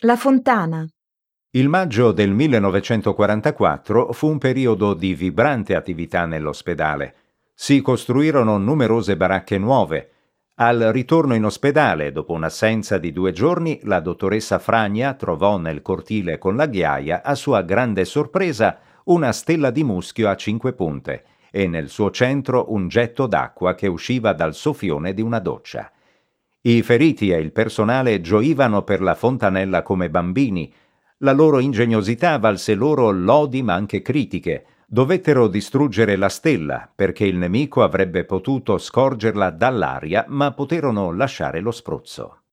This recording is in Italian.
La fontana. Il maggio del 1944 fu un periodo di vibrante attività nell'ospedale. Si costruirono numerose baracche nuove. Al ritorno in ospedale, dopo un'assenza di 2 giorni, la dottoressa Fragna trovò nel cortile con la ghiaia, a sua grande sorpresa, una stella di muschio a 5 punte e nel suo centro un getto d'acqua che usciva dal soffione di una doccia. I feriti e il personale gioivano per la fontanella come bambini. La loro ingegnosità valse loro lodi ma anche critiche. Dovettero distruggere la stella perché il nemico avrebbe potuto scorgerla dall'aria, ma poterono lasciare lo spruzzo.